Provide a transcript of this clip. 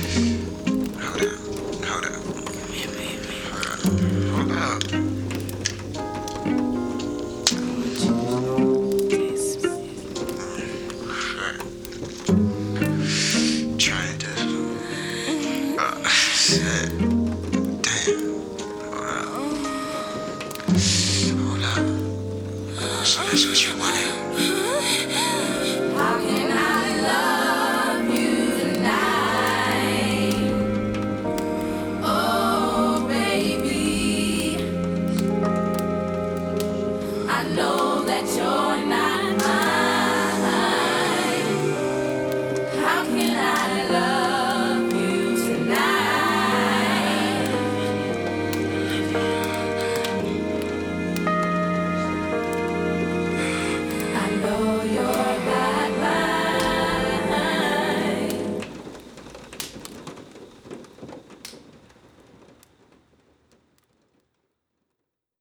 Hold up. Hold up. Hold up. Trying to. Shit. Damn. Hold up. Hold up. So that's what you want.